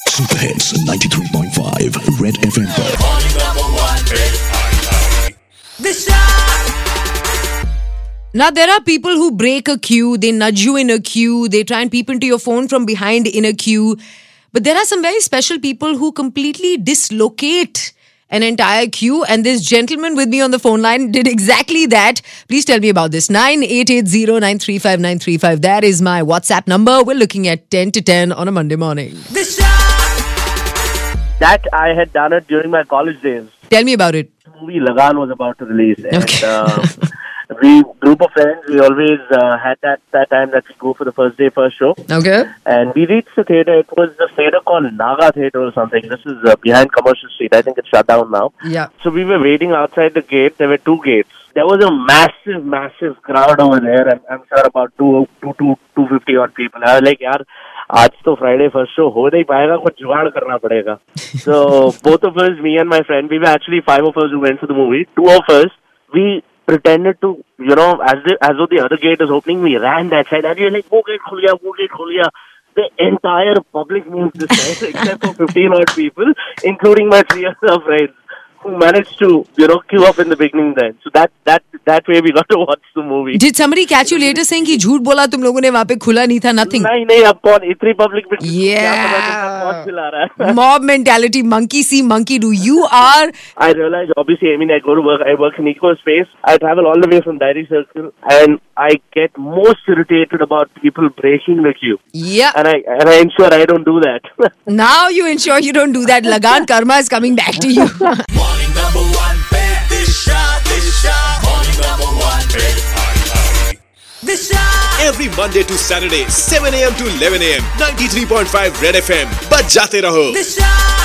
Super hits 93.5 Red FM पर। Now, there are people who break a queue, they nudge you in a queue, they try and peep into your phone from behind in a queue. But there are some very special people who completely dislocate an entire queue. And this gentleman with me on the phone line did exactly that. Please tell me about this. 9880-935-935. That is my WhatsApp number. We're looking at 10 to 10 on a Monday morning. That I had done it during my college days. Tell me about it. Movie Lagan was about to release. Okay. And we, group of friends, we always had that time that we go for the first day, first show. Okay. And we reached the theatre. It was the theatre called Naga Theatre or something. This is behind Commercial Street. I think it's shut down now. Yeah. So we were waiting outside the gate. There were two gates. There was a massive crowd over there. And I'm sure about 250 odd people. I was like, yaar, आज तो Friday first show हो नहीं पाएगा, कुछ जुगाड़ करना पड़ेगा. So both of us, me and my friend, we were actually 5 of us who went to the movie. 2 of us, we pretended to, as though the other gate is opening, we ran that side and we were like, wo gate khul gaya. The entire public moved this side except for 15 odd people, including my 3 other friends, who managed to, queue up in the beginning then. So that way we got to watch the movie. Did somebody catch you later saying कि झूठ बोला तुम लोगों ने वहाँ पे खुला नहीं था? Nothing. नहीं अब कौन इतनी पब्लिक में Yeah. खिला रहा है? Mob mentality, monkey see, monkey do. You are. I realize, obviously, I go to work, I work in Eco Space. I travel all the way from Diary Circle, and I get most irritated about people breaking the queue. Yeah. And I ensure I don't do that. Now you ensure you don't do that. Lagan karma is coming back to you. Morning number one, Disha. Morning number one, Disha. Every Monday to Saturday, 7 a.m. to 11 a.m. 93.5 Red FM. बज जाते रहो. Disha.